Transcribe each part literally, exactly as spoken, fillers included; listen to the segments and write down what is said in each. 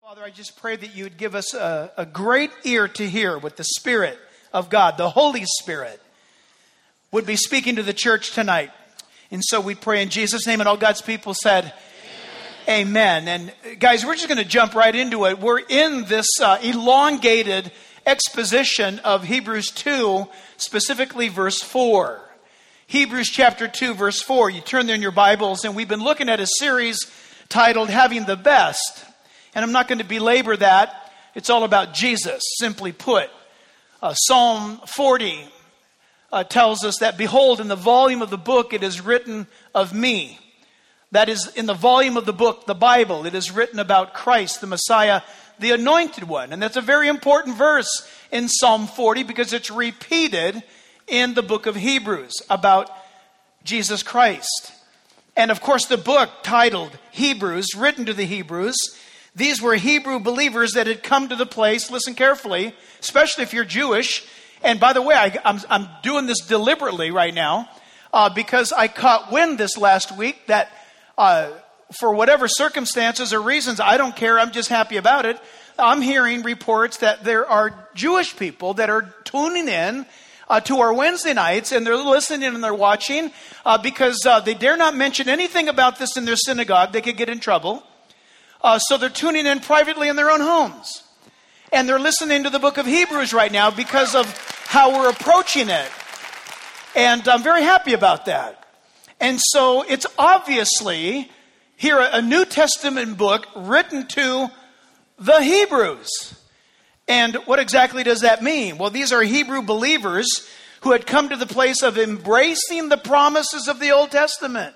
Father, I just pray that you would give us a, a great ear to hear what the Spirit of God, the Holy Spirit, would be speaking to the church tonight. And so we pray in Jesus' name, and all God's people said, Amen. Amen. And guys, we're just going to jump right into it. We're in this uh, elongated exposition of Hebrews two, specifically verse four. Hebrews chapter two, verse four. You turn there in your Bibles, and we've been looking at a series titled Having the Best. And I'm not going to belabor that. It's all about Jesus, simply put. Uh, Psalm forty uh, tells us that, behold, in the volume of the book it is written of me. That is, in the volume of the book, the Bible, it is written about Christ, the Messiah, the Anointed One. And that's a very important verse in Psalm forty because it's repeated in the book of Hebrews about Jesus Christ. And of course, the book titled Hebrews, written to the Hebrews, these were Hebrew believers that had come to the place, listen carefully, especially if you're Jewish. And by the way, I, I'm, I'm doing this deliberately right now uh, because I caught wind this last week that uh, for whatever circumstances or reasons, I don't care, I'm just happy about it. I'm hearing reports that there are Jewish people that are tuning in uh, to our Wednesday nights, and they're listening and they're watching uh, because uh, they dare not mention anything about this in their synagogue. They could get in trouble. Uh, so they're tuning in privately in their own homes. And they're listening to the book of Hebrews right now because of how we're approaching it. And I'm very happy about that. And so it's obviously here a New Testament book written to the Hebrews. And what exactly does that mean? Well, these are Hebrew believers who had come to the place of embracing the promises of the Old Testament.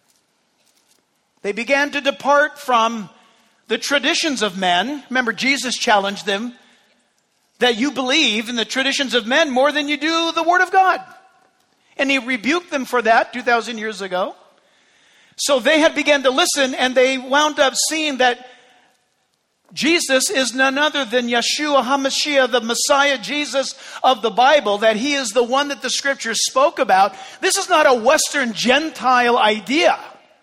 They began to depart from the traditions of men. Remember, Jesus challenged them that you believe in the traditions of men more than you do the Word of God. And he rebuked them for that two thousand years ago. So they had begun to listen, and they wound up seeing that Jesus is none other than Yeshua HaMashiach, the Messiah Jesus of the Bible, that he is the one that the Scriptures spoke about. This is not a Western Gentile idea.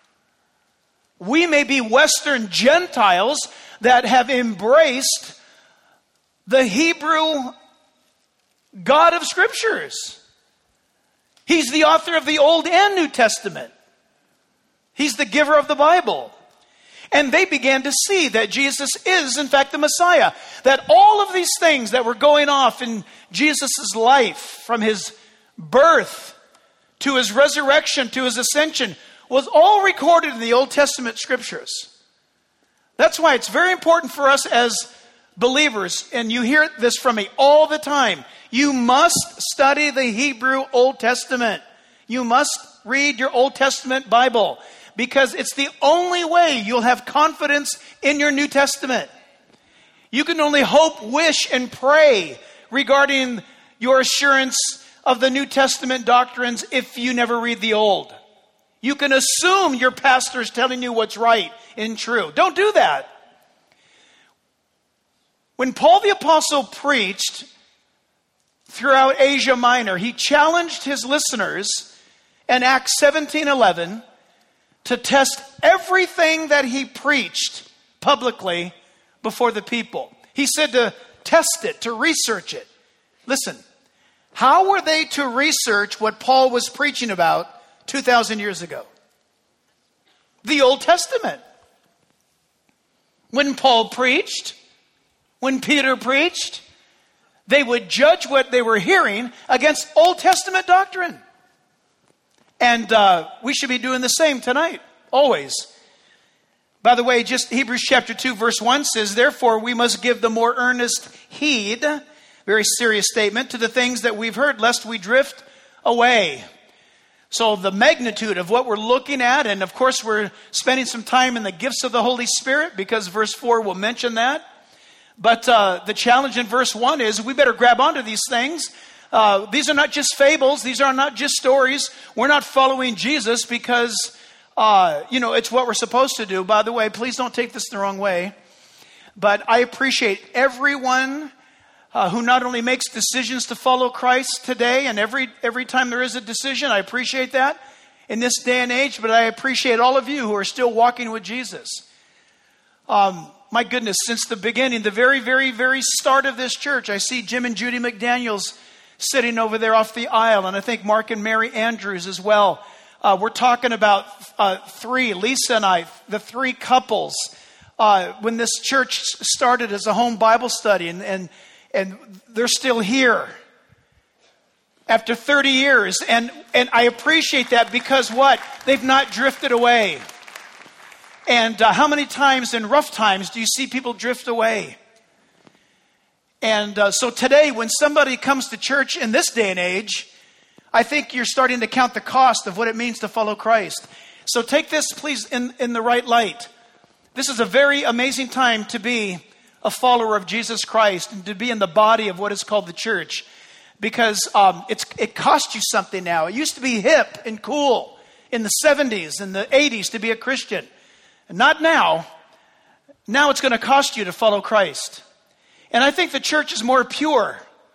We may be Western Gentiles that have embraced the Hebrew God of Scriptures. He's the author of the Old and New Testament. He's the giver of the Bible. And they began to see that Jesus is, in fact, the Messiah. That all of these things that were going off in Jesus' life, from his birth to his resurrection to his ascension, was all recorded in the Old Testament Scriptures. That's why it's very important for us as believers, and you hear this from me all the time, you must study the Hebrew Old Testament. You must read your Old Testament Bible, because it's the only way you'll have confidence in your New Testament. You can only hope, wish, and pray regarding your assurance of the New Testament doctrines if you never read the Old. You can assume your pastor's telling you what's right and true. Don't do that. When Paul the Apostle preached throughout Asia Minor, he challenged his listeners in Acts seventeen eleven to test everything that he preached publicly before the people. He said to test it, to research it. Listen, how were they to research what Paul was preaching about two thousand years ago? The Old Testament. When Paul preached, when Peter preached, they would judge what they were hearing against Old Testament doctrine. And uh, we should be doing the same tonight, always. By the way, just Hebrews chapter two, verse one says, therefore we must give the more earnest heed, very serious statement, to the things that we've heard, lest we drift away. So the magnitude of what we're looking at, and of course we're spending some time in the gifts of the Holy Spirit, because verse four will mention that. But uh, the challenge in verse one is we better grab onto these things. Uh, these are not just fables. These are not just stories. We're not following Jesus because, uh, you know, it's what we're supposed to do. By the way, please don't take this the wrong way. But I appreciate everyone Uh, who not only makes decisions to follow Christ today, and every every time there is a decision, I appreciate that in this day and age, but I appreciate all of you who are still walking with Jesus. Um, my goodness, since the beginning, the very, very, very start of this church, I see Jim and Judy McDaniels sitting over there off the aisle, and I think Mark and Mary Andrews as well. Uh, we're talking about uh, three, Lisa and I, the three couples. Uh, when this church started as a home Bible study, and, and, and they're still here after thirty years. And, and I appreciate that because what? They've not drifted away. And uh, how many times in rough times do you see people drift away? And uh, so today, when somebody comes to church in this day and age, I think you're starting to count the cost of what it means to follow Christ. So take this, please, in, in the right light. This is a very amazing time to be a follower of Jesus Christ and to be in the body of what is called the church. Because um, it's, it costs you something now. It used to be hip and cool in the seventies and the eighties to be a Christian. Not now. Now it's going to cost you to follow Christ. And I think the church is more pure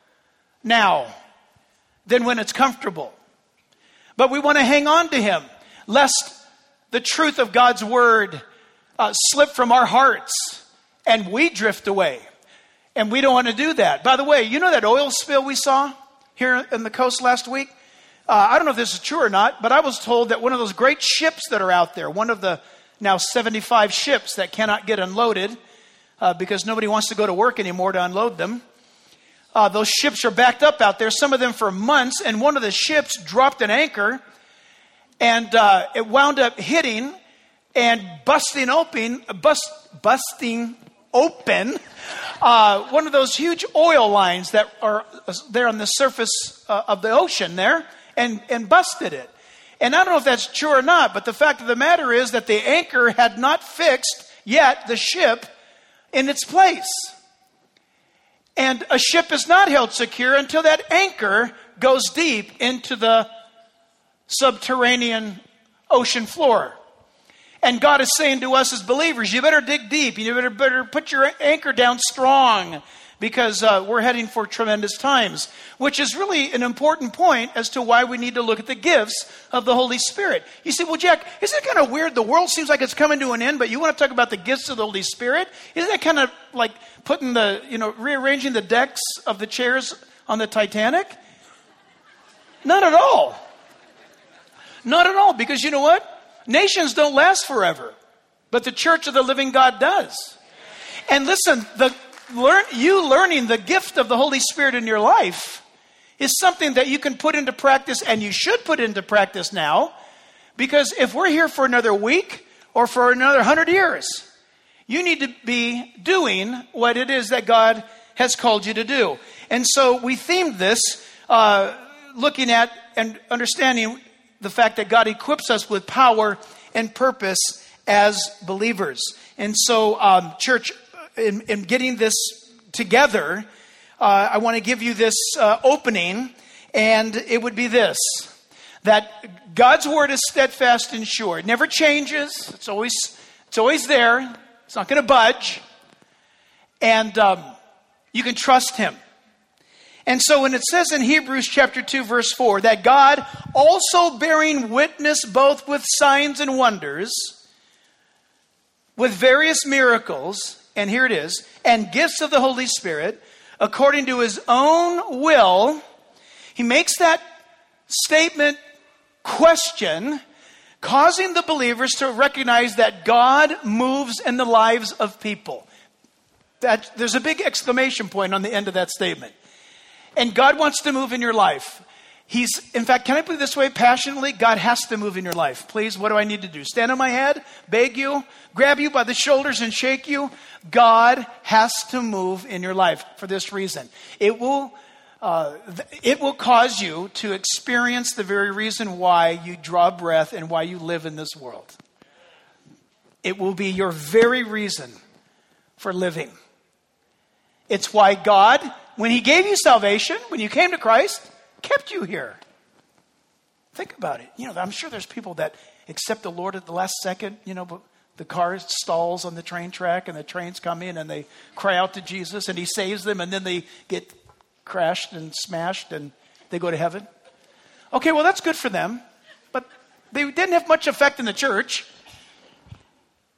now than when it's comfortable. But we want to hang on to him, lest the truth of God's word uh, slip from our hearts and we drift away. And we don't want to do that. By the way, you know that oil spill we saw here in the coast last week? Uh, I don't know if this is true or not, but I was told that one of those great ships that are out there, one of the now seventy-five ships that cannot get unloaded uh, because nobody wants to go to work anymore to unload them. Uh, those ships are backed up out there, some of them for months, and one of the ships dropped an anchor, and uh, it wound up hitting and busting open, bust, busting open uh, one of those huge oil lines that are there on the surface uh, of the ocean there, and, and busted it. And I don't know if that's true or not, but the fact of the matter is that the anchor had not fixed yet the ship in its place. And a ship is not held secure until that anchor goes deep into the subterranean ocean floor. And God is saying to us as believers, you better dig deep. You better, better put your anchor down strong, because uh, we're heading for tremendous times, which is really an important point as to why we need to look at the gifts of the Holy Spirit. You say, well, Jack, isn't it kind of weird? The world seems like it's coming to an end, but you want to talk about the gifts of the Holy Spirit? Isn't that kind of like putting the, you know, rearranging the decks of the chairs on the Titanic? Not at all. Not at all, because you know what? Nations don't last forever, but the church of the living God does. And listen, the Learn, you learning the gift of the Holy Spirit in your life is something that you can put into practice, and you should put into practice now, because if we're here for another week or for another hundred years, you need to be doing what it is that God has called you to do. And so we themed this uh, looking at and understanding the fact that God equips us with power and purpose as believers. And so, um, church, In, in getting this together, uh, I want to give you this uh, opening, and it would be this: that God's word is steadfast and sure. It never changes. It's always, it's always there. It's not going to budge. And um, you can trust him. And so when it says in Hebrews chapter two, verse four, that God also bearing witness both with signs and wonders, with various miracles, and here it is, and gifts of the Holy Spirit, according to his own will, he makes that statement question, causing the believers to recognize that God moves in the lives of people. That, there's a big exclamation point on the end of that statement. And God wants to move in your life. He's, in fact, can I put it this way passionately? God has to move in your life. Please, what do I need to do? Stand on my head, beg you, grab you by the shoulders and shake you? God has to move in your life for this reason. It will, uh, it will cause you to experience the very reason why you draw breath and why you live in this world. It will be your very reason for living. It's why God, when he gave you salvation, when you came to Christ, kept you here. Think about it. You know, I'm sure there's people that accept the Lord at the last second, you know, but the car stalls on the train track and the trains come in and they cry out to Jesus and he saves them, and then they get crashed and smashed and they go to heaven. Okay, well, that's good for them, but they didn't have much effect in the church.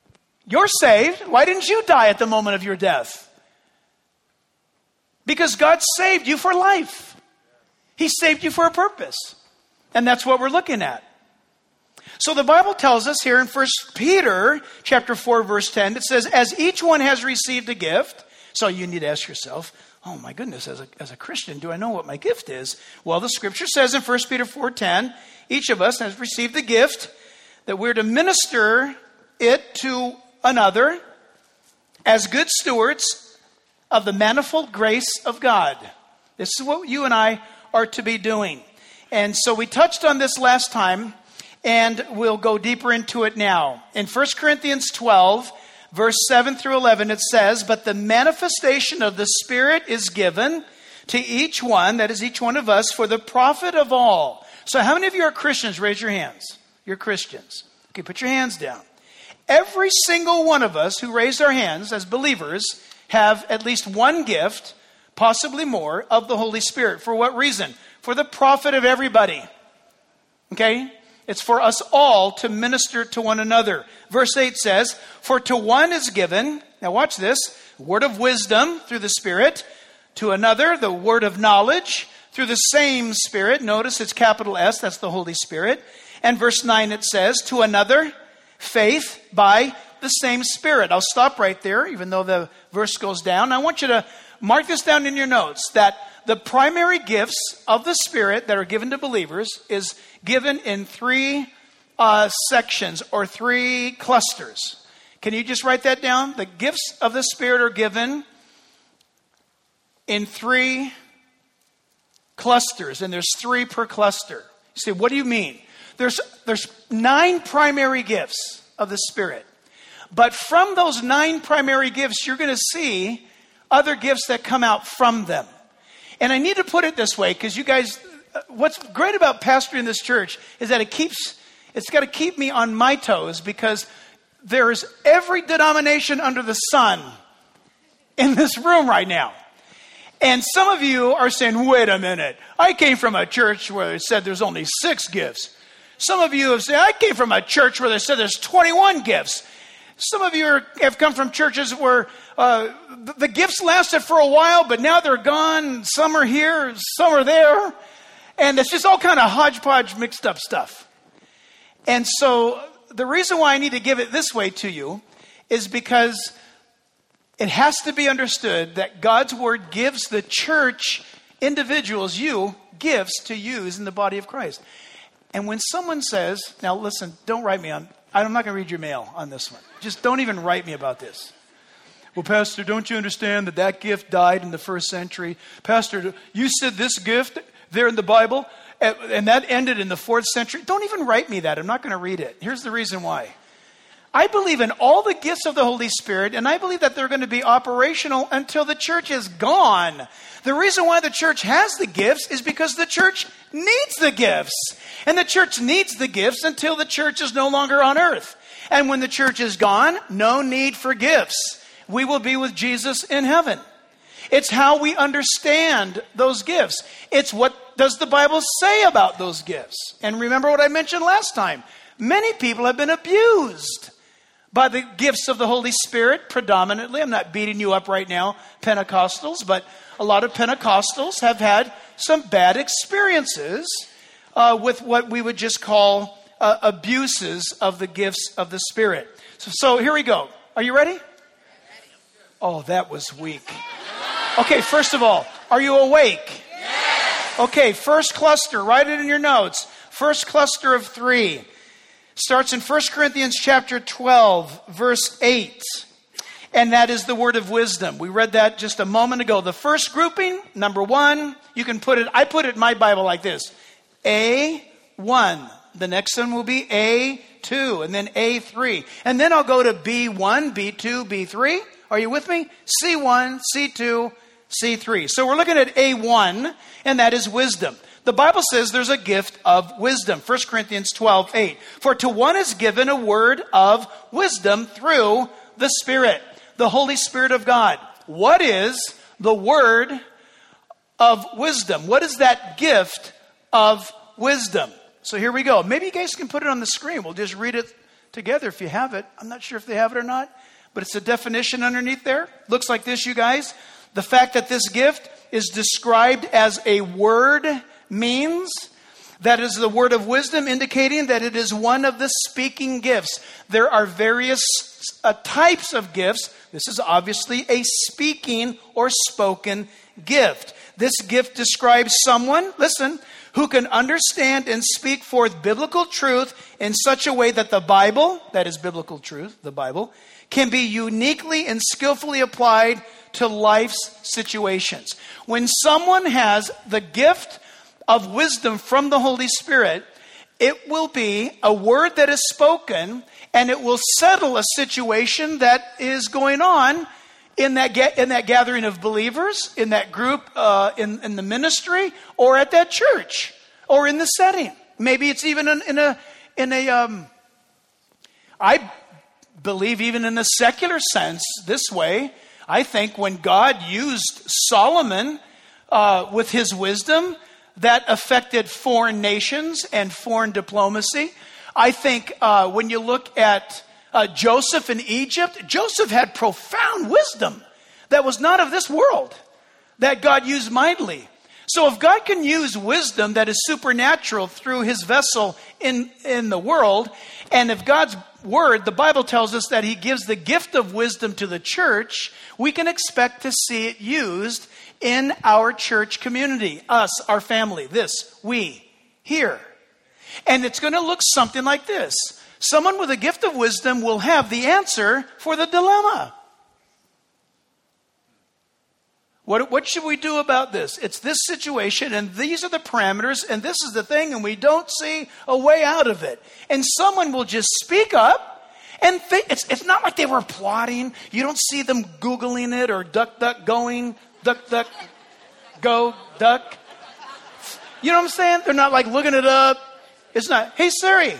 You're saved. Why didn't you die at the moment of your death? Because God saved you for life. He saved you for a purpose. And that's what we're looking at. So the Bible tells us here in First Peter chapter four, verse ten, it says, as each one has received a gift. So you need to ask yourself, oh my goodness, as a, as a Christian, do I know what my gift is? Well, the scripture says in First Peter four ten, each of us has received a gift that we're to minister it to another as good stewards of the manifold grace of God. This is what you and I are to be doing. And so we touched on this last time, and we'll go deeper into it now. In First Corinthians twelve, verse seven through eleven, it says, but the manifestation of the Spirit is given to each one, that is each one of us, for the profit of all. So how many of you are Christians? Raise your hands. You're Christians. Okay, put your hands down. Every single one of us who raised our hands as believers have at least one gift, possibly more, of the Holy Spirit. For what reason? For the profit of everybody. Okay? It's for us all to minister to one another. Verse eight says, for to one is given, now watch this, word of wisdom through the Spirit, to another the word of knowledge through the same Spirit. Notice it's capital S, that's the Holy Spirit. And verse nine it says, to another faith by the same Spirit. I'll stop right there, even though the verse goes down. I want you to mark this down in your notes, that the primary gifts of the Spirit that are given to believers is given in three uh, sections or three clusters. Can you just write that down? The gifts of the Spirit are given in three clusters, and there's three per cluster. You say, what do you mean? There's, there's nine primary gifts of the Spirit. But from those nine primary gifts, you're going to see other gifts that come out from them. And I need to put it this way, because you guys, what's great about pastoring this church is that it keeps, it's got to keep me on my toes, because there's every denomination under the sun in this room right now. And some of you are saying, wait a minute, I came from a church where they said there's only six gifts. Some of you have said, I came from a church where they said there's twenty-one gifts. Some of you are, have come from churches where uh, the, the gifts lasted for a while, but now they're gone. Some are here, some are there. And it's just all kind of hodgepodge mixed up stuff. And so the reason why I need to give it this way to you is because it has to be understood that God's word gives the church, individuals, you, gifts to use in the body of Christ. And when someone says, now listen, don't write me on, I'm not going to read your mail on this one. Just don't even write me about this. Well, Pastor, don't you understand that that gift died in the first century? Pastor, you said this gift there in the Bible, and that ended in the fourth century. Don't even write me that. I'm not going to read it. Here's the reason why. I believe in all the gifts of the Holy Spirit, and I believe that they're going to be operational until the church is gone. The reason why the church has the gifts is because the church needs the gifts. And the church needs the gifts until the church is no longer on earth. And when the church is gone, no need for gifts. We will be with Jesus in heaven. It's how we understand those gifts. It's what does the Bible say about those gifts. And remember what I mentioned last time. Many people have been abused by the gifts of the Holy Spirit predominantly. I'm not beating you up right now, Pentecostals, but a lot of Pentecostals have had some bad experiences uh, with what we would just call uh, abuses of the gifts of the Spirit. So, so here we go. Are you ready? Oh, that was weak. Okay, first of all, are you awake? Yes. Okay, first cluster, write it in your notes. First cluster of three starts in First Corinthians chapter twelve, verse eight. And that is the word of wisdom. We read that just a moment ago. The first grouping, number one, you can put it, I put it in my Bible like this. A one. The next one will be A two, and then A three. And then I'll go to B one, B two, B three. Are you with me? C one, C two, C three. So we're looking at A one, and that is wisdom. The Bible says there's a gift of wisdom. First Corinthians twelve, eight. For to one is given a word of wisdom through the Spirit, the Holy Spirit of God. What is the word of wisdom? What is that gift of wisdom? So here we go. Maybe you guys can put it on the screen. We'll just read it together if you have it. I'm not sure if they have it or not, but it's a definition underneath there. Looks like this, you guys. The fact that this gift is described as a word means that is the word of wisdom, indicating that it is one of the speaking gifts. There are various uh, types of gifts. This is obviously a speaking or spoken gift. This gift describes someone, listen, who can understand and speak forth biblical truth in such a way that the Bible, that is biblical truth, the Bible, can be uniquely and skillfully applied to life's situations. When someone has the gift of wisdom from the Holy Spirit, it will be a word that is spoken, and it will settle a situation that is going on in that ga- in that gathering of believers, in that group, uh, in, in the ministry, or at that church, or in the setting. Maybe it's even in, in a in a. Um, I believe even in a secular sense this way. I think when God used Solomon uh, with his wisdom, that affected foreign nations and foreign diplomacy. I think uh, when you look at uh, Joseph in Egypt, Joseph had profound wisdom that was not of this world, that God used mightily. So if God can use wisdom that is supernatural through his vessel in, in the world, and if God's word, the Bible tells us that he gives the gift of wisdom to the church, we can expect to see it used in our church community, us, our family, this, we, here. And it's going to look something like this. Someone with a gift of wisdom will have the answer for the dilemma. What, what should we do about this? It's this situation, and these are the parameters, and this is the thing, and we don't see a way out of it. And someone will just speak up, and think, it's, it's not like they were plotting. You don't see them Googling it or duck, duck, going, duck, duck, go, duck. You know what I'm saying? They're not like looking it up. It's not, hey, Siri.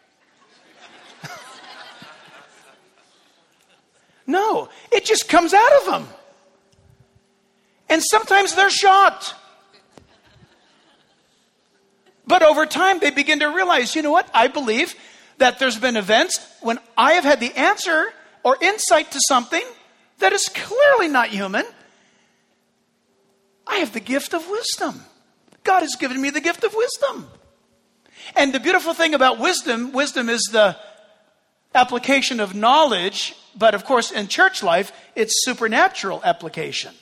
No, it just comes out of them. And sometimes they're shocked. But over time, they begin to realize, you know what? I believe that there's been events when I have had the answer or insight to something that is clearly not human. I have the gift of wisdom. God has given me the gift of wisdom. And the beautiful thing about wisdom, wisdom is the application of knowledge. But of course, in church life, it's supernatural application.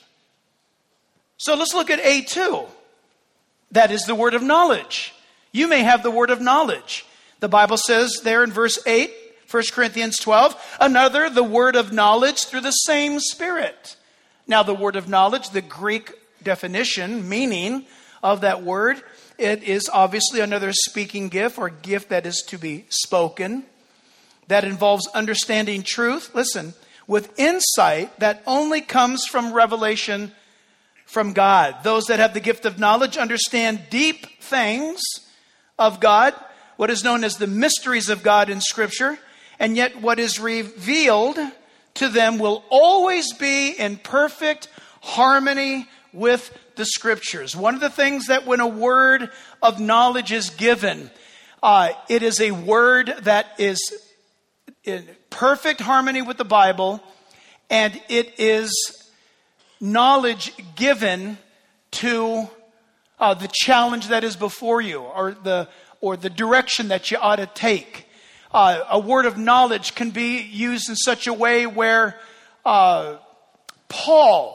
So let's look at A two. That is the word of knowledge. You may have the word of knowledge. The Bible says there in verse eight, First Corinthians twelve, another, the word of knowledge through the same Spirit. Now the word of knowledge, the Greek definition, meaning of that word, it is obviously another speaking gift or gift that is to be spoken. That involves understanding truth, listen, with insight that only comes from revelation from God. Those that have the gift of knowledge understand deep things of God, what is known as the mysteries of God in Scripture, and yet what is revealed to them will always be in perfect harmony with the Scriptures. One of the things that when a word of knowledge is given, uh, it is a word that is in perfect harmony with the Bible, and it is knowledge given to uh, the challenge that is before you, or the or the direction that you ought to take. Uh, a word of knowledge can be used in such a way where uh, Paul,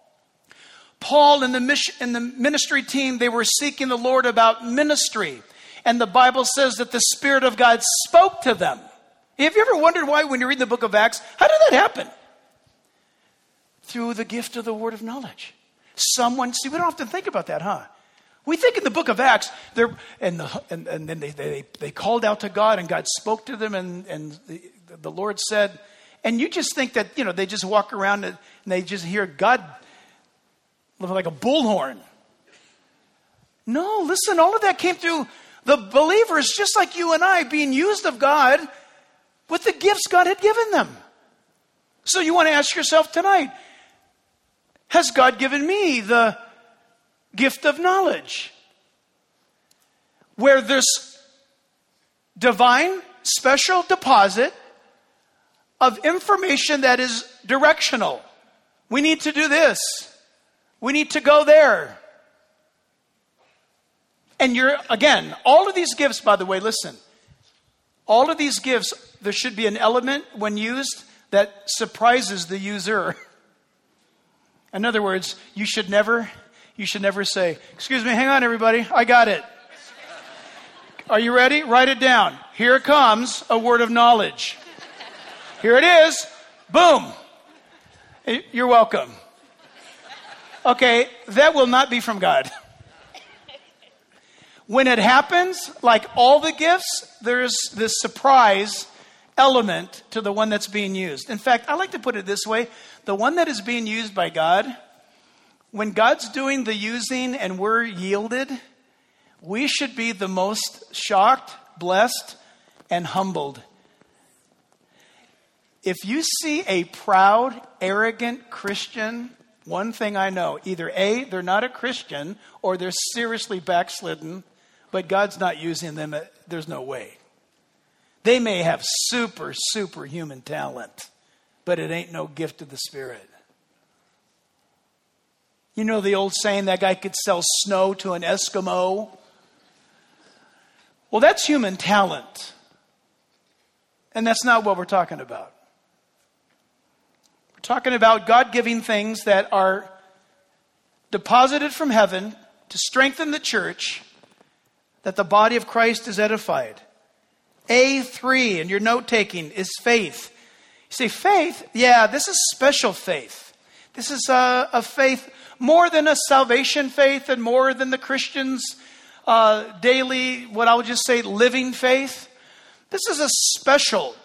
Paul and the mission, and the ministry team, they were seeking the Lord about ministry, and the Bible says that the Spirit of God spoke to them. Have you ever wondered why, when you read the book of Acts, how did that happen? Through the gift of the word of knowledge. Someone, see, we don't often think about that, huh? We think in the book of Acts, they're, and, the, and, and then they, they, they called out to God, and God spoke to them, and, and the, the Lord said, and you just think that, you know, they just walk around and they just hear God like a bullhorn. No, listen, all of that came through the believers, just like you and I, being used of God with the gifts God had given them. So you want to ask yourself tonight, has God given me the gift of knowledge? Where there's divine special deposit of information that is directional. We need to do this. We need to go there. And you're, again, all of these gifts, by the way, listen. All of these gifts, there should be an element when used that surprises the user. In other words, you should never, you should never say, excuse me, hang on everybody, I got it. Are you ready? Write it down. Here comes a word of knowledge. Here it is. Boom. You're welcome. Okay, that will not be from God. When it happens, like all the gifts, there's this surprise element to the one that's being used. In fact, I like to put it this way. The one that is being used by God, when God's doing the using and we're yielded, we should be the most shocked, blessed, and humbled. If you see a proud, arrogant Christian, one thing I know, either A, they're not a Christian, or they're seriously backslidden, but God's not using them. There's no way. They may have super, super human talent, but it ain't no gift of the Spirit. You know the old saying, that guy could sell snow to an Eskimo? Well, that's human talent. And that's not what we're talking about. We're talking about God giving things that are deposited from heaven to strengthen the church, that the body of Christ is edified. A three in your note-taking is faith. You say, faith? Yeah, this is special faith. This is a, a faith more than a salvation faith and more than the Christians' uh, daily, what I would just say, living faith. This is a special,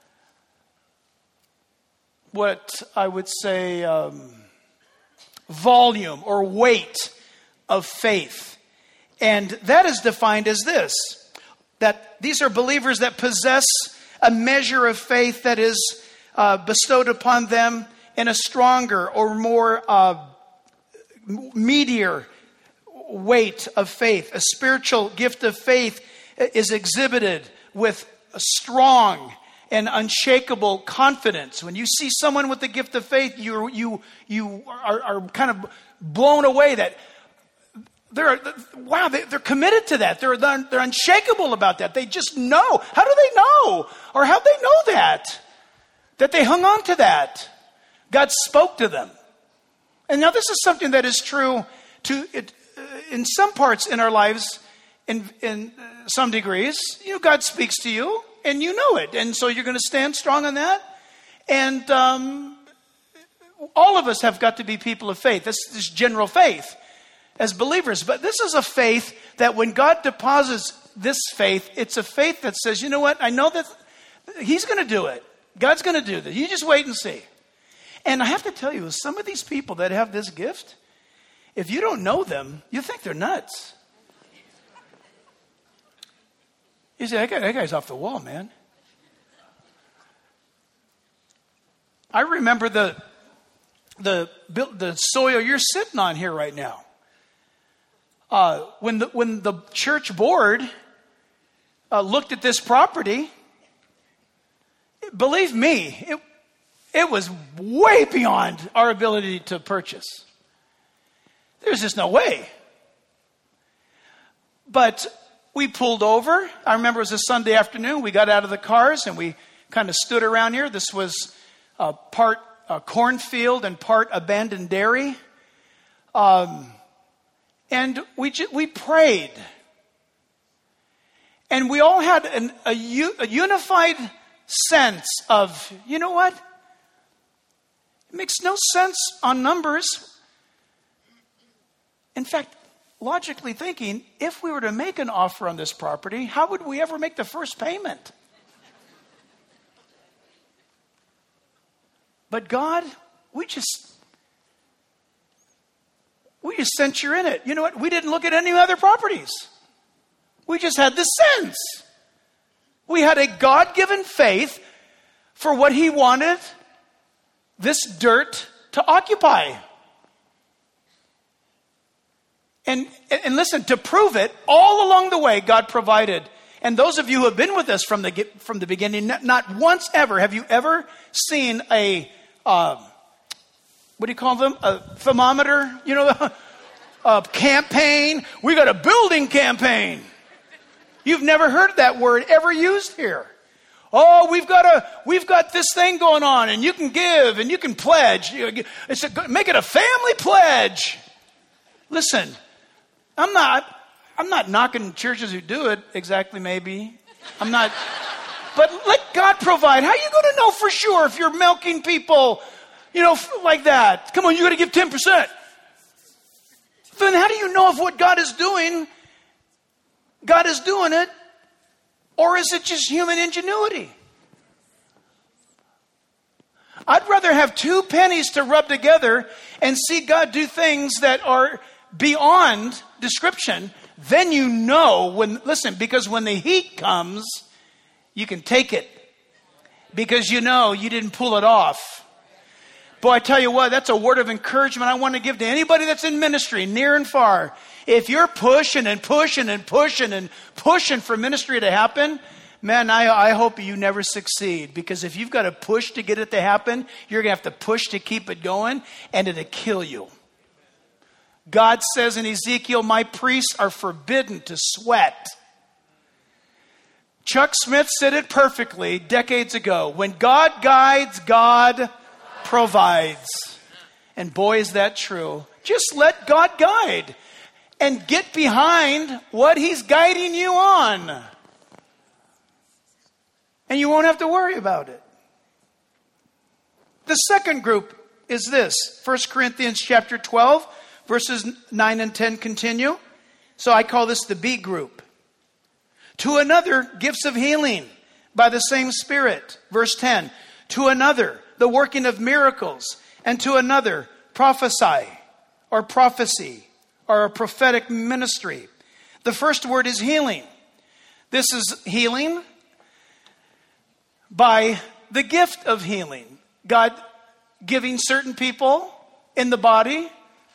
what I would say, um, volume or weight of faith. And that is defined as this, that these are believers that possess a measure of faith that is uh, bestowed upon them in a stronger or more uh, meatier weight of faith. A spiritual gift of faith is exhibited with a strong and unshakable confidence. When you see someone with the gift of faith, you you you are, are kind of blown away that they're wow they, they're committed to that. They're they're unshakable about that. They just know. How do they know? Or how do they know that? That they hung on to that. God spoke to them. And now this is something that is true to it, uh, in some parts in our lives, in in uh, some degrees. You know, God speaks to you, and you know it, and so you're going to stand strong on that. And um, all of us have got to be people of faith. This is general faith as believers, but this is a faith that when God deposits this faith, it's a faith that says, you know what? I know that He's going to do it. God's going to do this. You just wait and see. And I have to tell you, some of these people that have this gift, if you don't know them, you think they're nuts. You say, that, guy, that guy's off the wall, man. I remember the, the, the soil you're sitting on here right now. Uh, when, the, when the church board uh, looked at this property, believe me, it It was way beyond our ability to purchase. There's just no way. But we pulled over. I remember it was a Sunday afternoon. We got out of the cars and we kind of stood around here. This was uh, part uh, cornfield and part abandoned dairy. Um, and we we prayed. And we all had an, a, a unified sense of, you know what? It makes no sense on numbers. In fact, logically thinking, if we were to make an offer on this property, how would we ever make the first payment? But God, we just, we just sense you're in it. You know what? We didn't look at any other properties. We just had the sense. We had a God-given faith for what He wanted this dirt to occupy. And, and listen, to prove it, all along the way, God provided And those of you who have been with us from the from the beginning, not once ever have you ever seen a, uh, what do you call them? A thermometer? You know, a campaign. We got a building campaign. You've never heard that word ever used here. Oh, we've got a we've got this thing going on, and you can give and you can pledge. It's a, make it a family pledge. Listen, I'm not I'm not knocking churches who do it exactly. Maybe I'm not, but let God provide. How are you going to know for sure if you're milking people, you know, like that? Come on, you got to give ten percent. Then how do you know if what God is doing, God is doing it, or is it just human ingenuity? I'd rather have two pennies to rub together and see God do things that are beyond description. Then you know when, listen, because when the heat comes, you can take it. Because you know you didn't pull it off. Boy, I tell you what, that's a word of encouragement I want to give to anybody that's in ministry, near and far. If you're pushing and pushing and pushing and pushing for ministry to happen, man, I, I hope you never succeed. Because if you've got to push to get it to happen, you're going to have to push to keep it going, and it'll kill you. God says in Ezekiel, my priests are forbidden to sweat. Chuck Smith said it perfectly decades ago. When God guides, God provides. And boy, is that true. Just let God guide and get behind what He's guiding you on. And you won't have to worry about it. The second group is this. First Corinthians chapter twelve, verses nine and ten continue. So I call this the B group. To another, gifts of healing by the same Spirit. Verse ten. To another, the working of miracles. And to another, prophesy or prophecy or a prophetic ministry. The first word is healing. This is healing by the gift of healing. God giving certain people in the body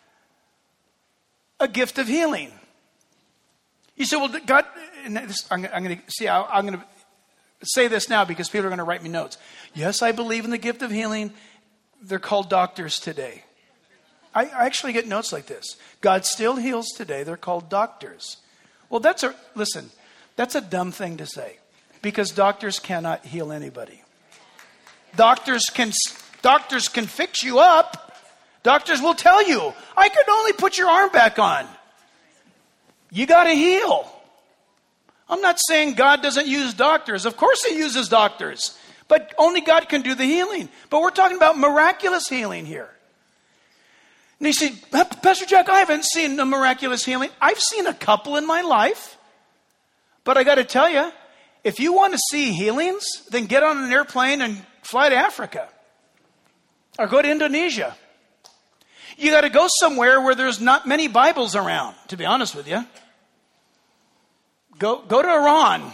a gift of healing. You say, well, God, I'm, I'm going to see, I'm going to say this now because people are going to write me notes. Yes, I believe in the gift of healing. They're called doctors today. I, I actually get notes like this. God still heals today. They're called doctors. Well, that's a, listen, that's a dumb thing to say because doctors cannot heal anybody. Doctors can, doctors can fix you up. Doctors will tell you, I could only put your arm back on. You got to heal. I'm not saying God doesn't use doctors. Of course He uses doctors. But only God can do the healing. But we're talking about miraculous healing here. And you say, Pastor Jack, I haven't seen a miraculous healing. I've seen a couple in my life. But I got to tell you, if you want to see healings, then get on an airplane and fly to Africa. Or go to Indonesia. You got to go somewhere where there's not many Bibles around, to be honest with you. Go, go to Iran.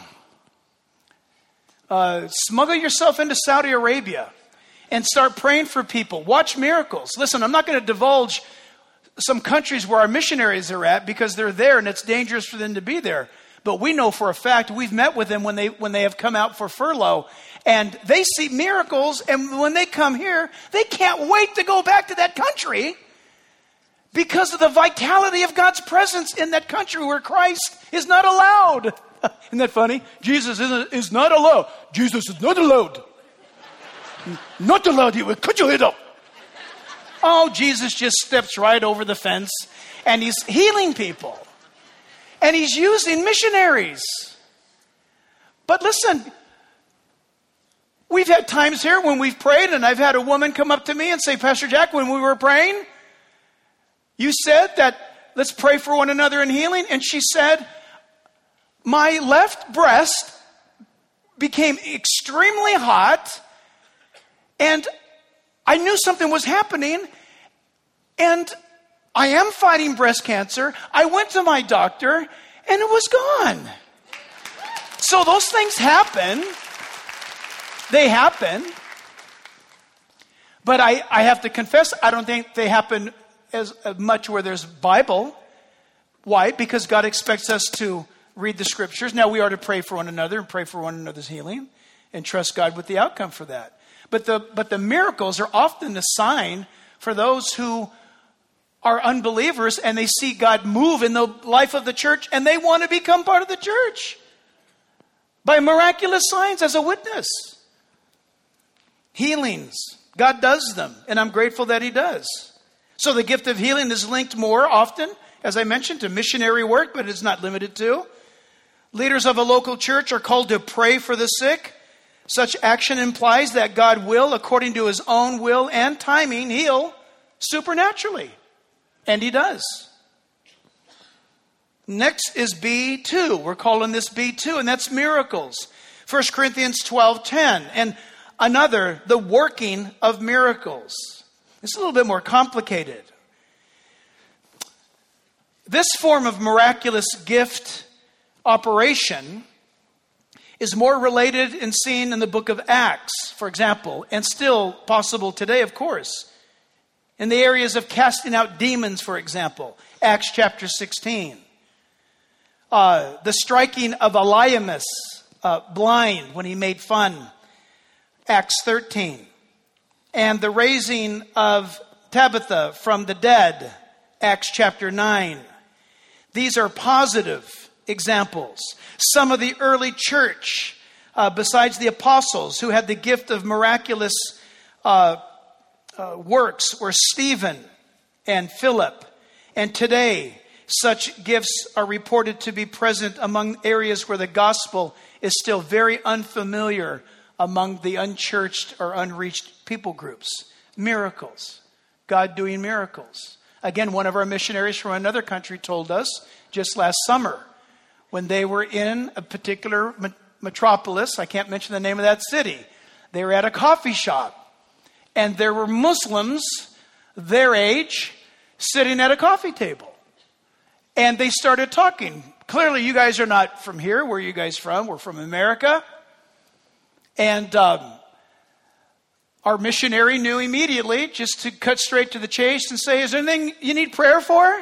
Uh, smuggle yourself into Saudi Arabia and start praying for people. Watch miracles. Listen, I'm not going to divulge some countries where our missionaries are at because they're there and it's dangerous for them to be there. But we know for a fact, we've met with them when they when they have come out for furlough. And they see miracles, and when they come here, they can't wait to go back to that country because of the vitality of God's presence in that country where Christ is not allowed. Isn't that funny? Jesus is, is not allowed. Jesus is not allowed. Not allowed. He will cut your head off. Oh, Jesus just steps right over the fence and He's healing people. And He's using missionaries. But listen, we've had times here when we've prayed and I've had a woman come up to me and say, Pastor Jack, when we were praying, you said that let's pray for one another in healing. And she said, my left breast became extremely hot and I knew something was happening and I am fighting breast cancer. I went to my doctor and it was gone. So those things happen. They happen. But I, I have to confess, I don't think they happen as much where there's Bible. Why? Because God expects us to read the scriptures. Now we are to pray for one another and pray for one another's healing and trust God with the outcome for that. But the, but the miracles are often a sign for those who are unbelievers and they see God move in the life of the church and they want to become part of the church by miraculous signs as a witness. Healings. God does them, and I'm grateful that he does. So the gift of healing is linked more often, as I mentioned, to missionary work, but it's not limited to. Leaders of a local church are called to pray for the sick. Such action implies that God will, according to his own will and timing, heal supernaturally. And he does. Next is B two. We're calling this B two, and that's miracles. First Corinthians twelve ten. And another, the working of miracles. It's a little bit more complicated. This form of miraculous gift operation is more related and seen in the book of Acts, for example, and still possible today, of course. In the areas of casting out demons, for example, Acts chapter sixteen. Uh, the striking of Elymas, uh, blind, when he made fun, Acts thirteen. And the raising of Tabitha from the dead, Acts chapter nine. These are positive examples. Some of the early church, uh, besides the apostles, who had the gift of miraculous uh, uh, works, were Stephen and Philip. And today, such gifts are reported to be present among areas where the gospel is still very unfamiliar among the unchurched or unreached people groups. Miracles. God doing miracles. Again, one of our missionaries from another country told us just last summer when they were in a particular metropolis, I can't mention the name of that city, they were at a coffee shop and there were Muslims their age sitting at a coffee table. And they started talking. Clearly, you guys are not from here. Where are you guys from? We're from America. And um, our missionary knew immediately, just to cut straight to the chase and say, is there anything you need prayer for?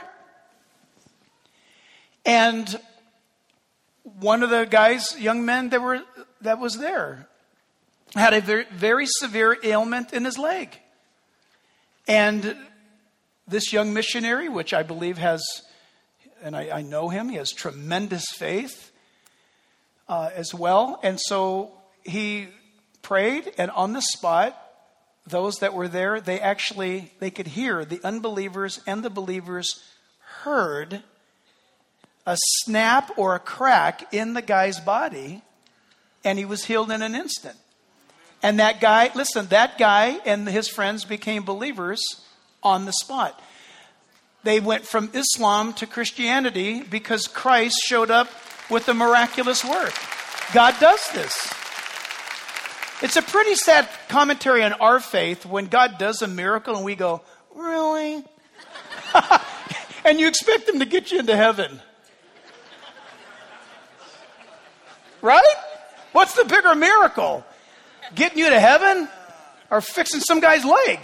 And one of the guys, young men that were that was there, had a very, very severe ailment in his leg. And this young missionary, which I believe has, and I, I know him, he has tremendous faith uh, as well. And so he prayed, and on the spot, those that were there, they actually, they could hear, the unbelievers and the believers heard a snap or a crack in the guy's body, and he was healed in an instant. And that guy, listen, that guy and his friends became believers on the spot. They went from Islam to Christianity because Christ showed up with a miraculous work. God does this. It's a pretty sad commentary on our faith when God does a miracle and we go, really? And you expect him to get you into heaven. Right? What's the bigger miracle? Getting you to heaven or fixing some guy's leg?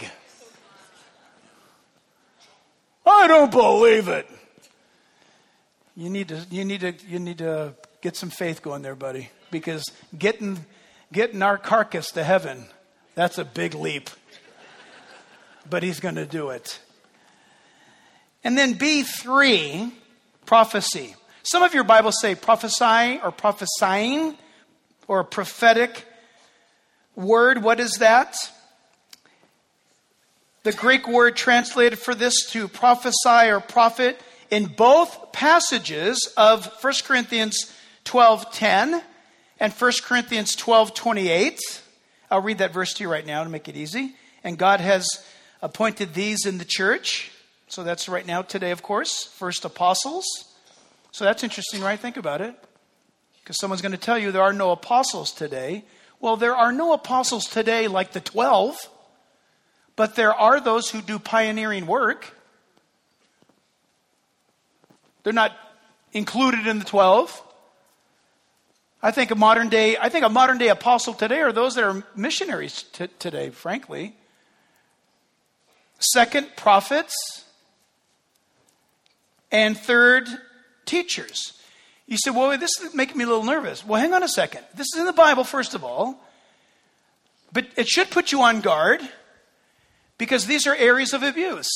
I don't believe it. You need to you need to you need to get some faith going there, buddy, because getting getting our carcass to heaven, that's a big leap. But he's going to do it. And then B three, prophecy. Some of your Bibles say prophesy or prophesying or a prophetic word. What is that? The Greek word translated for this to prophesy or prophet in both passages of First Corinthians twelve ten and First Corinthians twelve twenty-eight. I'll read that verse to you right now to make it easy. And God has appointed these in the church. So that's right now today, of course. First apostles. So that's interesting, right? Think about it. Because someone's going to tell you there are no apostles today. Well, there are no apostles today like the twelve. But there are those who do pioneering work. They're not included in the twelve. I think a modern day, I think a modern day apostle today are those that are missionaries t- today, frankly. Second, prophets. And third, teachers. You say, well, this is making me a little nervous. Well, hang on a second. This is in the Bible, first of all. But it should put you on guard because these are areas of abuse.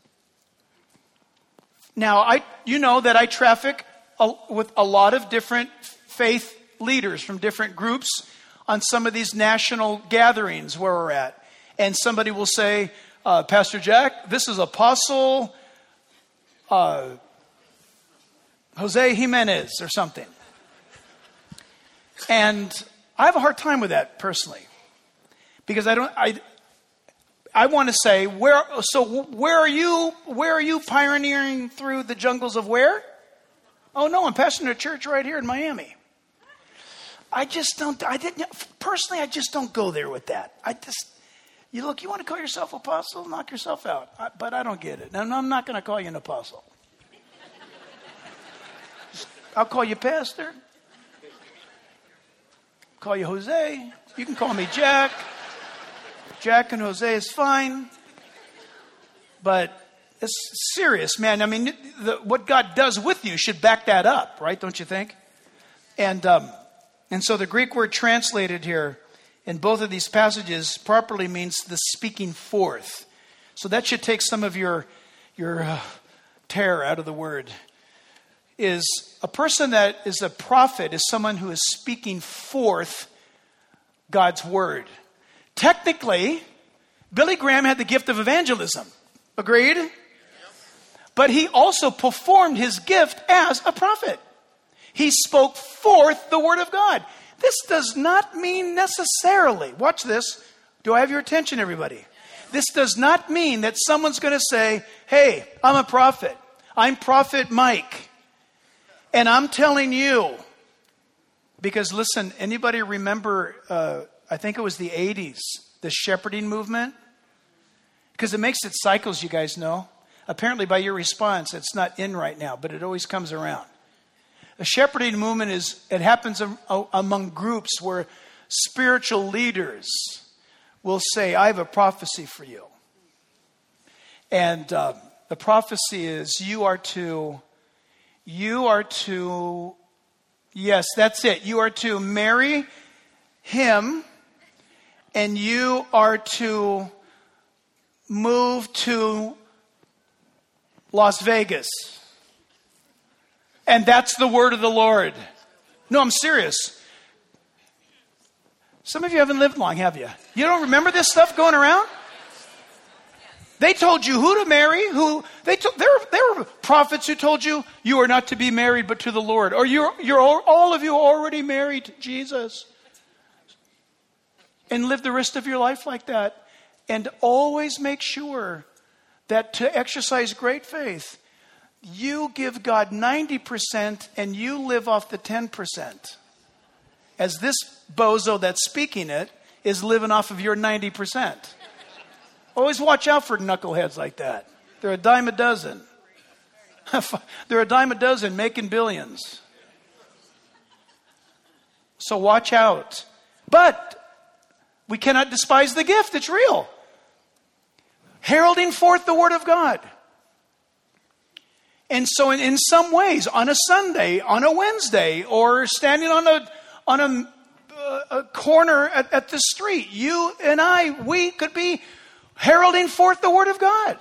Now, I, you know that I traffic a, with a lot of different faith leaders from different groups on some of these national gatherings where we're at. And somebody will say, uh, Pastor Jack, this is Apostle uh, Jose Jimenez or something. And I have a hard time with that personally. Because I don't, I, I want to say, where, so where are you, where are you pioneering through the jungles of where? Oh no, I'm pastoring a church right here in Miami. I just don't, I didn't, personally, I just don't go there with that. I just, you look, you want to call yourself apostle? Knock yourself out. I, but I don't get it. And I'm not going to call you an apostle. I'll call you pastor. Call you Jose. You can call me Jack. Jack and Jose is fine. But it's serious, man. I mean, the, what God does with you should back that up, right? Don't you think? And um, and so the Greek word translated here in both of these passages properly means the speaking forth. So that should take some of your your uh, terror out of the word. Is a person that is a prophet is someone who is speaking forth God's word. Technically, Billy Graham had the gift of evangelism. Agreed? Yep. But he also performed his gift as a prophet. He spoke forth the word of God. This does not mean necessarily, watch this. Do I have your attention, everybody? This does not mean that someone's going to say, hey, I'm a prophet. I'm Prophet Mike. And I'm telling you, because listen, anybody remember, uh, I think it was the eighties, the shepherding movement? Because it makes it cycles, you guys know. Apparently by your response, it's not in right now, but it always comes around. A shepherding movement is, it happens am, among groups where spiritual leaders will say, I have a prophecy for you. And uh, the prophecy is you are to, you are to, yes, that's it. You are to marry him and you are to move to Las Vegas. And that's the word of the Lord. No, I'm serious. Some of you haven't lived long, have you? You don't remember this stuff going around? They told you who to marry. Who they told, there, were, there were prophets who told you you are not to be married but to the Lord. Or you're, you're all, all of you are already married to Jesus. And live the rest of your life like that. And always make sure that to exercise great faith, you give God ninety percent and you live off the ten percent. As this bozo that's speaking it is living off of your ninety percent. Always watch out for knuckleheads like that. They're a dime a dozen. They're a dime a dozen making billions. So watch out. But we cannot despise the gift. It's real. Heralding forth the word of God. And so in, in some ways, on a Sunday, on a Wednesday, or standing on a on a, uh, a corner at, at the street, you and I, we could be heralding forth the word of God.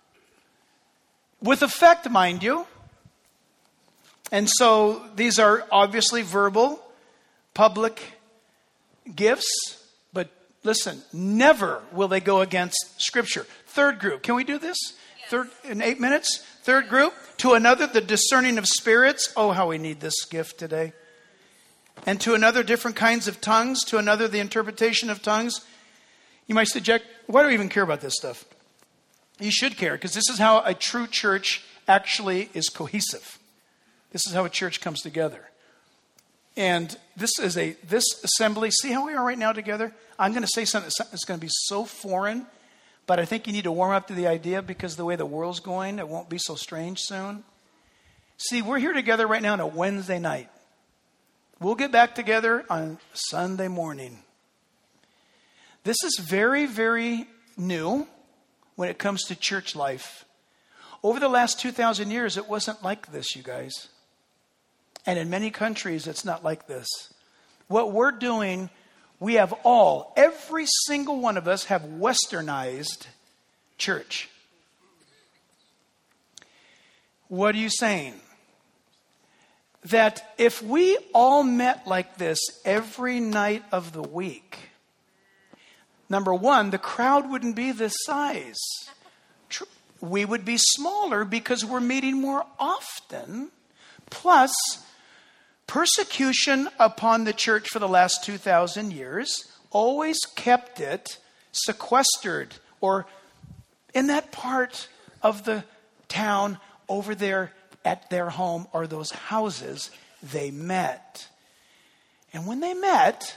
With effect, mind you. And so these are obviously verbal, public gifts. But listen, never will they go against Scripture. Third group. Can we do this? Yes. Third in eight minutes? Third group. To another, the discerning of spirits. Oh, how we need this gift today. And to another, different kinds of tongues. To another, the interpretation of tongues. You might say, Jack, why do we even care about this stuff? You should care, because this is how a true church actually is cohesive. This is how a church comes together. And this is a, this assembly, see how we are right now together? I'm going to say something that's going to be so foreign, but I think you need to warm up to the idea, because the way the world's going, it won't be so strange soon. See, we're here together right now on a Wednesday night. We'll get back together on Sunday morning. This is very, very new when it comes to church life. Over the last two thousand years, it wasn't like this, you guys. And in many countries, it's not like this. What we're doing, we have all, every single one of us have westernized church. What are you saying? That if we all met like this every night of the week, number one, the crowd wouldn't be this size. We would be smaller because we're meeting more often. Plus, persecution upon the church for the last two thousand years always kept it sequestered or in that part of the town over there at their home or those houses they met. And when they met,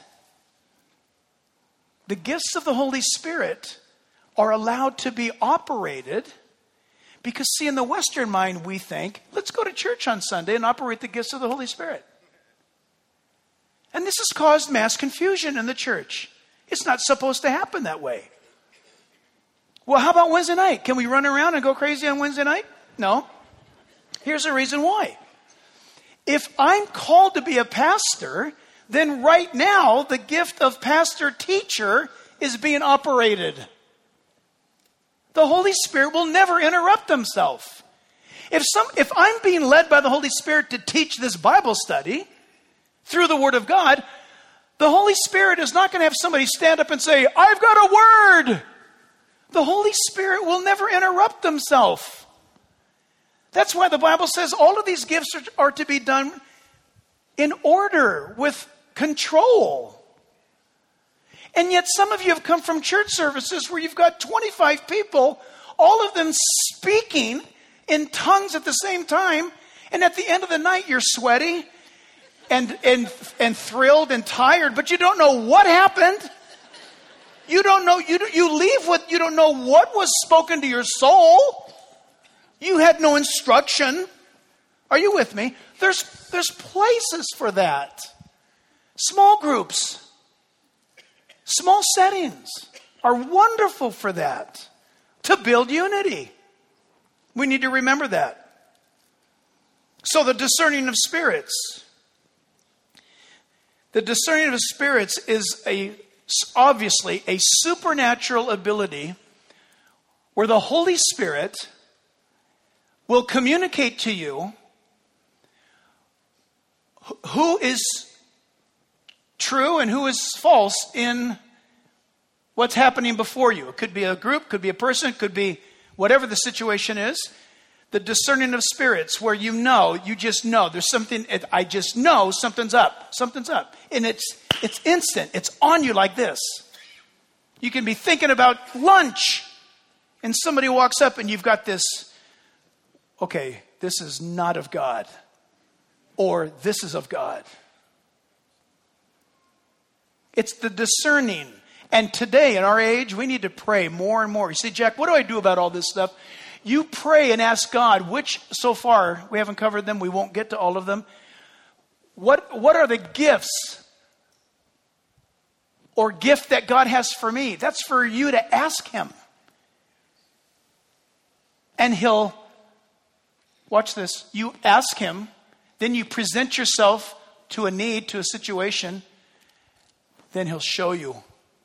the gifts of the Holy Spirit are allowed to be operated because, see, in the Western mind, we think, let's go to church on Sunday and operate the gifts of the Holy Spirit. And this has caused mass confusion in the church. It's not supposed to happen that way. Well, how about Wednesday night? Can we run around and go crazy on Wednesday night? No. Here's the reason why. If I'm called to be a pastor, then right now the gift of pastor-teacher is being operated. The Holy Spirit will never interrupt himself. If some, if I'm being led by the Holy Spirit to teach this Bible study through the Word of God, the Holy Spirit is not going to have somebody stand up and say, I've got a word. The Holy Spirit will never interrupt himself. That's why the Bible says all of these gifts are, are to be done in order, with control. And yet some of you have come from church services where you've got twenty-five people, all of them speaking in tongues at the same time. And at the end of the night, you're sweaty and, and, and thrilled and tired, but you don't know what happened. You don't know, you, you leave with, you don't know what was spoken to your soul. You had no instruction. Are you with me? There's, there's places for that. Small groups, small settings are wonderful for that, to build unity. We need to remember that. So the discerning of spirits. The discerning of spirits is a obviously a supernatural ability where the Holy Spirit will communicate to you who is true and who is false in what's happening before you. It could be a group, could be a person, could be whatever the situation is. The discerning of spirits, where you know, you just know there's something, I just know something's up, something's up. And it's it's instant, it's on you like this. You can be thinking about lunch and somebody walks up and you've got this, okay, this is not of God, or this is of God. It's the discerning. And today, in our age, we need to pray more and more. You say, Jack, what do I do about all this stuff? You pray and ask God, which so far, we haven't covered them, we won't get to all of them. What, what are the gifts or gift that God has for me? That's for you to ask him. And he'll, watch this, you ask him, then you present yourself to a need, to a situation, then he'll show you.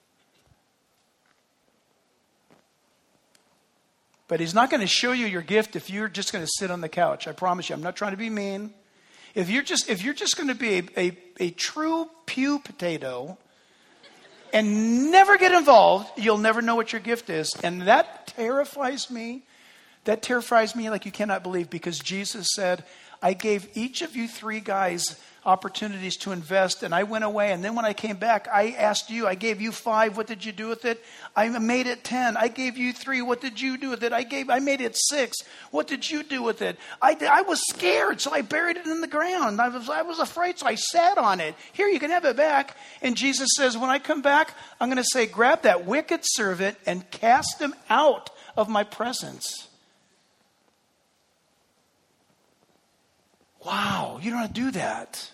But he's not going to show you your gift if you're just going to sit on the couch. I promise you, I'm not trying to be mean. If you're just if you're just going to be a, a, a true pew potato and never get involved, you'll never know what your gift is. And that terrifies me. That terrifies me like you cannot believe, because Jesus said, I gave each of you three guys opportunities to invest, and I went away, and then when I came back, I asked you, I gave you five, what did you do with it? I made it ten. I gave you three, what did you do with it? I gave, I made it six. What did you do with it? I, I was scared, so I buried it in the ground. I was, I was afraid, so I sat on it. Here, you can have it back. And Jesus says, when I come back, I'm going to say, grab that wicked servant and cast him out of my presence. Wow, you don't have to do that.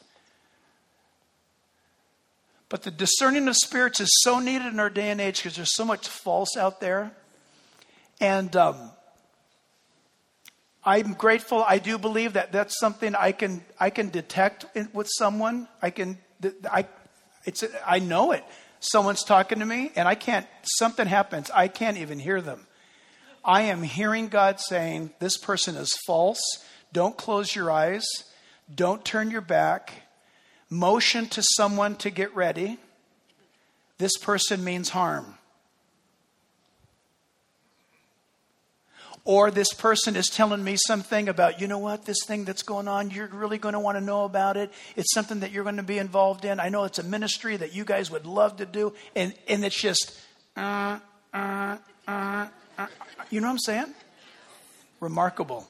But the discerning of spirits is so needed in our day and age because there's so much false out there. And um, I'm grateful. I do believe that that's something I can I can detect in, with someone. I can I it's I know it. Someone's talking to me and I can't. Something happens. I can't even hear them. I am hearing God saying, "This person is false. Don't close your eyes. Don't turn your back. Motion to someone to get ready. This person means harm." Or this person is telling me something about, you know what, this thing that's going on, you're really going to want to know about it. It's something that you're going to be involved in. I know it's a ministry that you guys would love to do. And, and it's just, uh, uh, uh, uh, you know what I'm saying? Remarkable.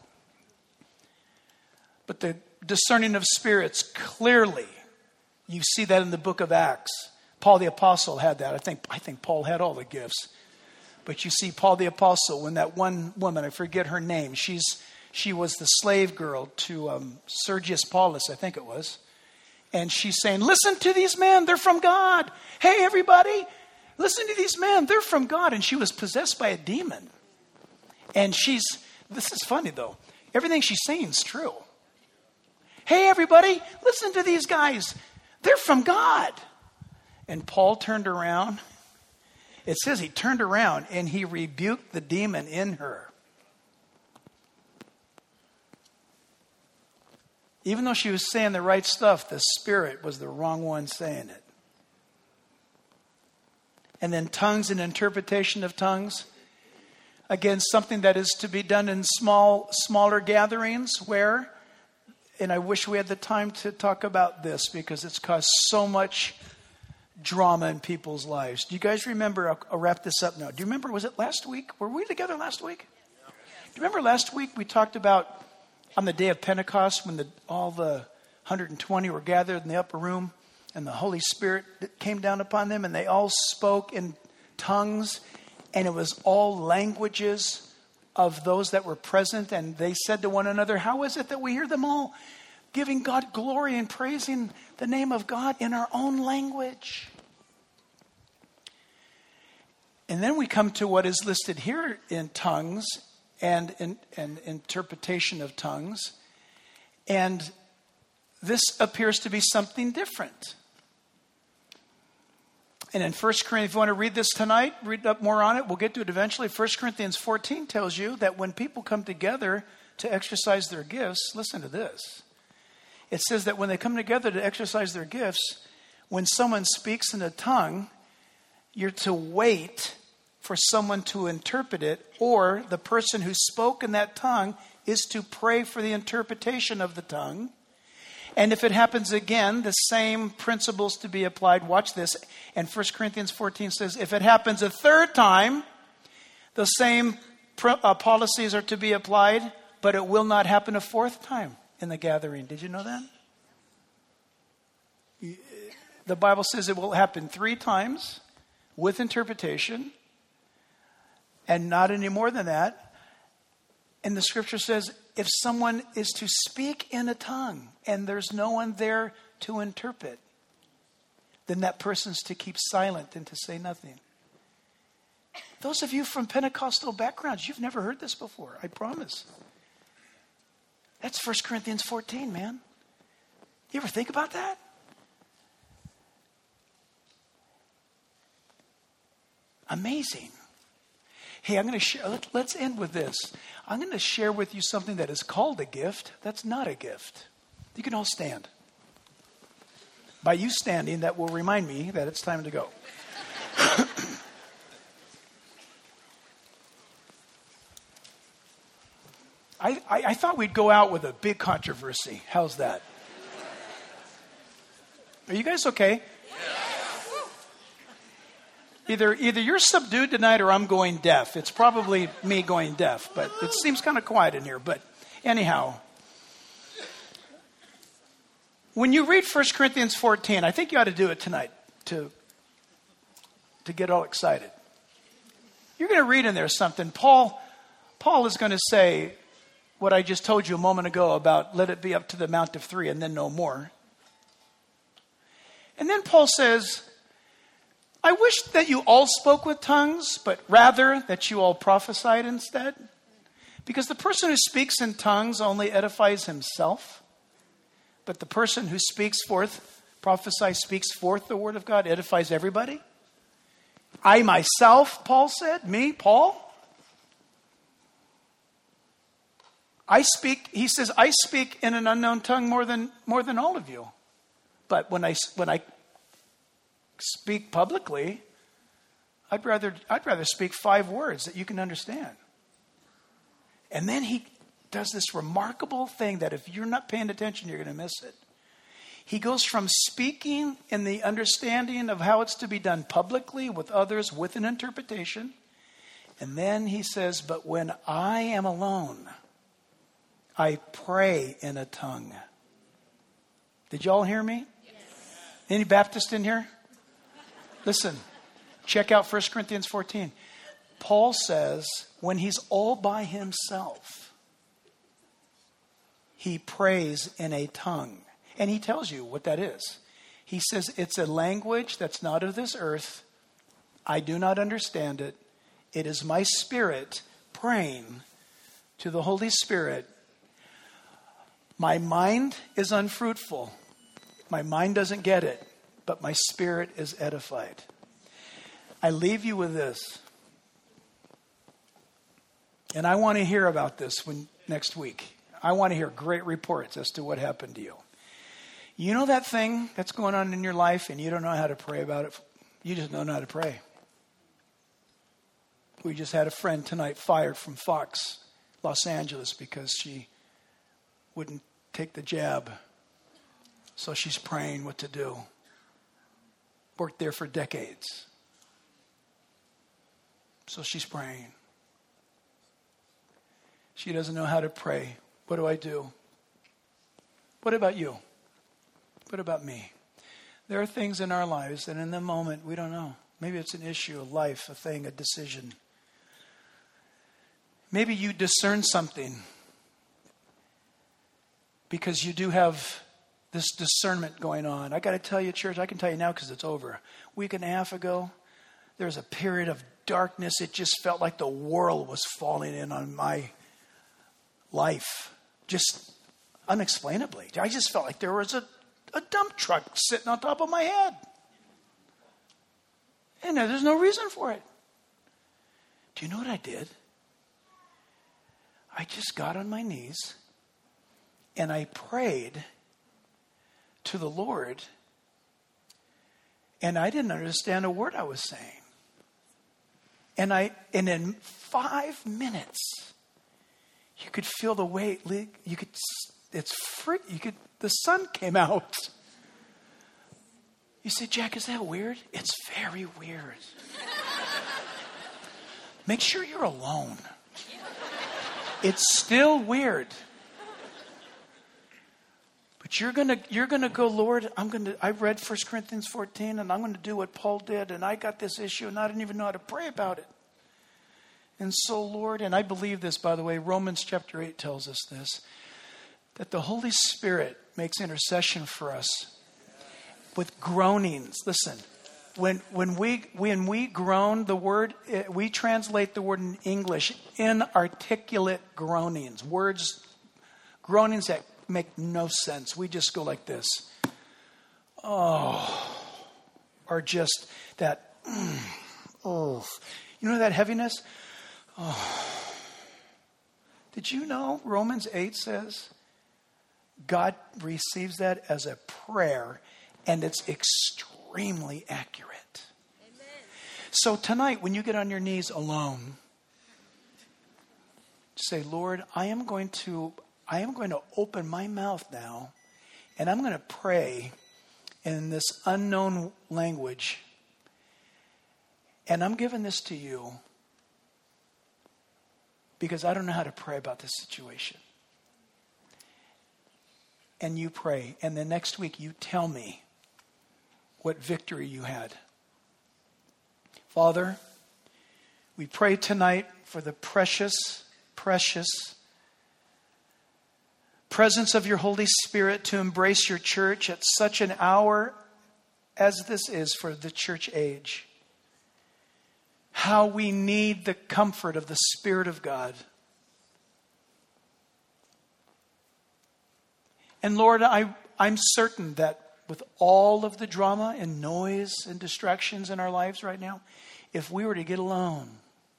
But the discerning of spirits, clearly, you see that in the book of Acts. Paul the Apostle had that. I think, I think Paul had all the gifts. But you see Paul the Apostle, when that one woman, I forget her name, she's she was the slave girl to um, Sergius Paulus, I think it was. And she's saying, listen to these men, they're from God. Hey, everybody, listen to these men, they're from God. And she was possessed by a demon. And she's, this is funny though, everything she's saying is true. Hey, everybody, listen to these guys, they're from God. And Paul turned around. It says he turned around and he rebuked the demon in her. Even though she was saying the right stuff, the spirit was the wrong one saying it. And then tongues and interpretation of tongues. Again, something that is to be done in small, smaller gatherings where, and I wish we had the time to talk about this because it's caused so much drama in people's lives. Do you guys remember? I'll, I'll wrap this up now. Do you remember, was it last week? Were we together last week? Do you remember last week we talked about on the day of Pentecost when the, all the one hundred twenty were gathered in the upper room and the Holy Spirit came down upon them and they all spoke in tongues and it was all languages of those that were present, and they said to one another, how is it that we hear them all giving God glory and praising the name of God in our own language? And then we come to what is listed here in tongues and, and, and interpretation of tongues. And this appears to be something different. And in First Corinthians, if you want to read this tonight, read up more on it. We'll get to it eventually. First Corinthians fourteen tells you that when people come together to exercise their gifts, listen to this. It says that when they come together to exercise their gifts, when someone speaks in a tongue, you're to wait for someone to interpret it, or the person who spoke in that tongue is to pray for the interpretation of the tongue. And if it happens again, the same principles to be applied. Watch this. And First Corinthians fourteen says, if it happens a third time, the same uh, policies are to be applied, but it will not happen a fourth time in the gathering. Did you know that? The Bible says it will happen three times with interpretation and not any more than that. And the scripture says if someone is to speak in a tongue and there's no one there to interpret, then that person's to keep silent and to say nothing. Those of you from Pentecostal backgrounds, you've never heard this before, I promise. That's First Corinthians fourteen, man. You ever think about that? Amazing. Hey, I'm going to share, let, let's end with this. I'm going to share with you something that is called a gift. That's not a gift. You can all stand. By you standing, that will remind me that it's time to go. I, I, I thought we'd go out with a big controversy. How's that? Are you guys okay? Either either you're subdued tonight or I'm going deaf. It's probably me going deaf, but it seems kind of quiet in here. But anyhow, when you read First Corinthians fourteen, I think you ought to do it tonight to, to get all excited. You're going to read in there something. Paul, Paul is going to say what I just told you a moment ago about let it be up to the Mount of Three and then no more. And then Paul says, I wish that you all spoke with tongues, but rather that you all prophesied instead. Because the person who speaks in tongues only edifies himself. But the person who speaks forth, prophesies, speaks forth the word of God, edifies everybody. I myself, Paul said, me, Paul. I speak, he says, I speak in an unknown tongue more than more than all of you. But when I when I speak publicly, I'd rather I'd rather speak five words that you can understand. And then he does this remarkable thing that if you're not paying attention, you're going to miss it. He goes from speaking in the understanding of how it's to be done publicly with others with an interpretation. And then he says, but when I am alone, I pray in a tongue. Did y'all hear me? Yes. Any Baptist in here? Listen, check out First Corinthians fourteen. Paul says when he's all by himself, he prays in a tongue. And he tells you what that is. He says it's a language that's not of this earth. I do not understand it. It is my spirit praying to the Holy Spirit. My mind is unfruitful. My mind doesn't get it, but my spirit is edified. I leave you with this. And I want to hear about this when next week. I want to hear great reports as to what happened to you. You know that thing that's going on in your life and you don't know how to pray about it? You just don't know how to pray. We just had a friend tonight fired from Fox, Los Angeles, because she wouldn't take the jab. So she's praying what to do. Worked there for decades. So she's praying. She doesn't know how to pray. What do I do? What about you? What about me? There are things in our lives that in the moment we don't know. Maybe it's an issue, a life, a thing, a decision. Maybe you discern something because you do have this discernment going on. I got to tell you, church, I can tell you now because it's over. A week and a half ago, there was a period of darkness. It just felt like the world was falling in on my life. Just unexplainably. I just felt like there was a, a dump truck sitting on top of my head. And there's no reason for it. Do you know what I did? I just got on my knees and I prayed to the Lord, and I didn't understand a word I was saying. And I, and in five minutes, you could feel the weight. You could, it's free. You could, the sun came out. You say, Jack, is that weird? It's very weird. Make sure you're alone. It's still weird. But you're gonna you're gonna go, Lord, I'm gonna I read First Corinthians fourteen and I'm gonna do what Paul did, and I got this issue and I didn't even know how to pray about it. And so, Lord, and I believe this, by the way, Romans chapter eight tells us this, that the Holy Spirit makes intercession for us with groanings. Listen, when when we when we groan, the word we translate the word in English, inarticulate groanings, words, groanings that make no sense. We just go like this. Oh, or just that. Mm, oh, you know that heaviness. Oh. Did you know Romans eight says God receives that as a prayer, and it's extremely accurate. Amen. So tonight, when you get on your knees alone, say, Lord, I am going to I am going to open my mouth now, and I'm going to pray in this unknown language. And I'm giving this to you because I don't know how to pray about this situation. And you pray. And then next week you tell me what victory you had. Father, we pray tonight for the precious, precious presence of your Holy Spirit to embrace your church at such an hour as this is for the church age. How we need the comfort of the Spirit of God. And Lord, I, I'm certain that with all of the drama and noise and distractions in our lives right now, if we were to get alone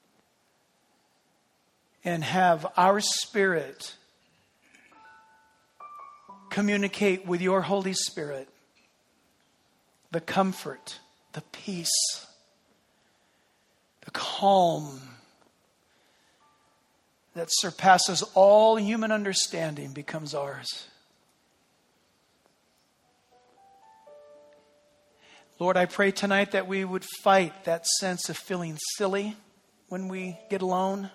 and have our spirit communicate with your Holy Spirit, the comfort, the peace, the calm that surpasses all human understanding becomes ours. Lord, I pray tonight that we would fight that sense of feeling silly when we get alone.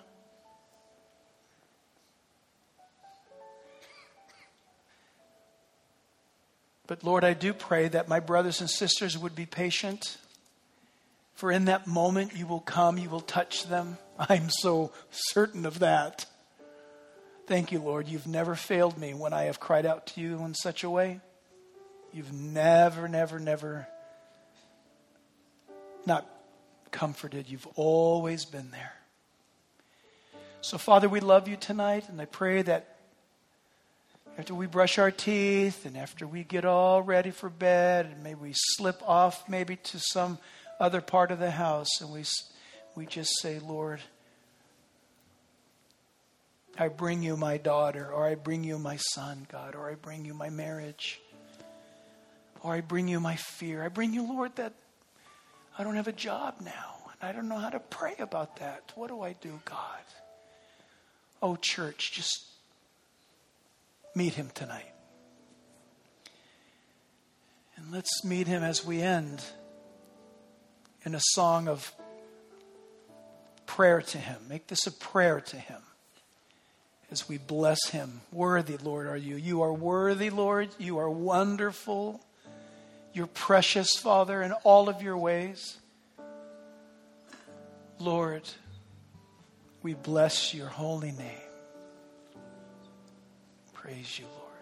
But Lord, I do pray that my brothers and sisters would be patient. For in that moment you will come, you will touch them. I'm so certain of that. Thank you, Lord. You've never failed me when I have cried out to you in such a way. You've never, never, never not comforted. You've always been there. So, Father, we love you tonight, and I pray that after we brush our teeth and after we get all ready for bed, and maybe we slip off maybe to some other part of the house, and we we just say, Lord, I bring you my daughter, or I bring you my son, God, or I bring you my marriage, or I bring you my fear. I bring you, Lord, that I don't have a job now, and I don't know how to pray about that. What do I do, God? Oh, church, just meet him tonight. And let's meet him as we end in a song of prayer to him. Make this a prayer to him as we bless him. Worthy, Lord, are you. You are worthy, Lord. You are wonderful. You're precious, Father, in all of your ways. Lord, we bless your holy name. Praise you, Lord.